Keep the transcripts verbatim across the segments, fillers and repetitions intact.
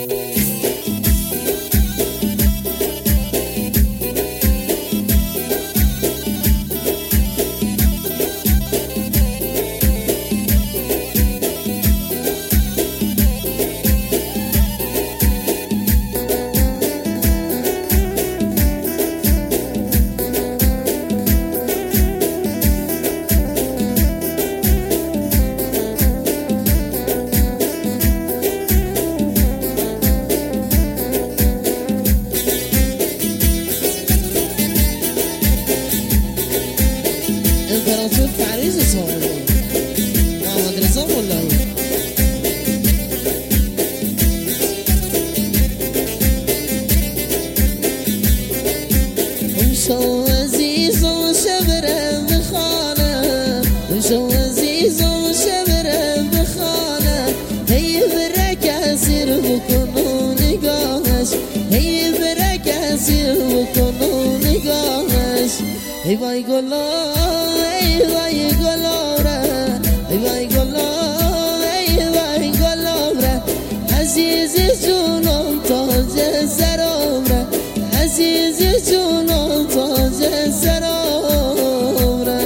امپراتور پریز اصحابه محمد رضا مولایی. امشو عزیز و شبرم بخانه، امشو عزیز و شبرم بخانه، هی بره کسی رو بکنو نگاهش، هی بره کسی رو بکنو نگاهش. ای وای گلا ای وای گلاره، ای وای گلا ای وای گلاره، عزیز جونم تاج سرامره، عزیز جونم تاج سرامره.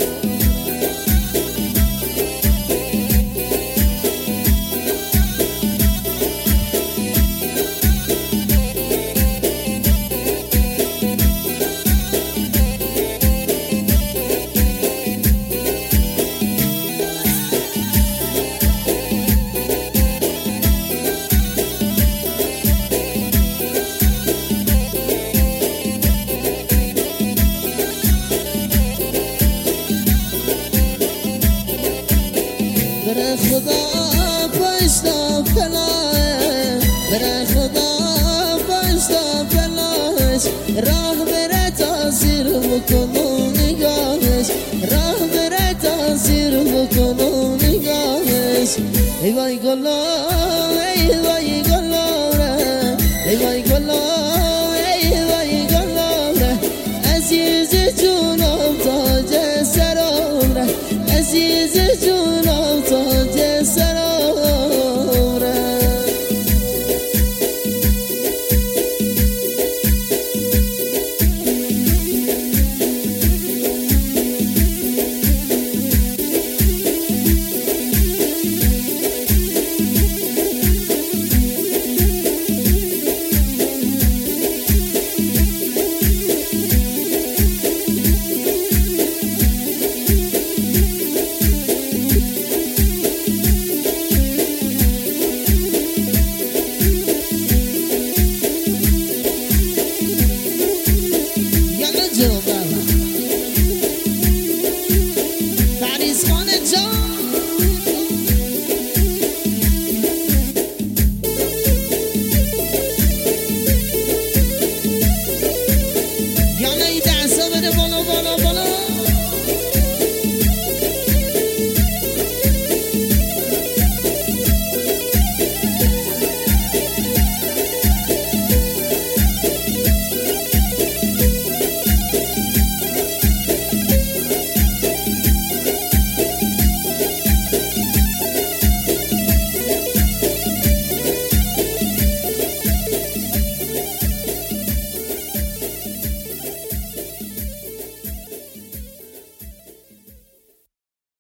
بره خدا پشتا پلاه، بره خدا پشتا پلاهش، راه بره تاثیر بکنو نگاهش، راه بره تاثیر بکنو نگاهش. ای وای گلا ای وای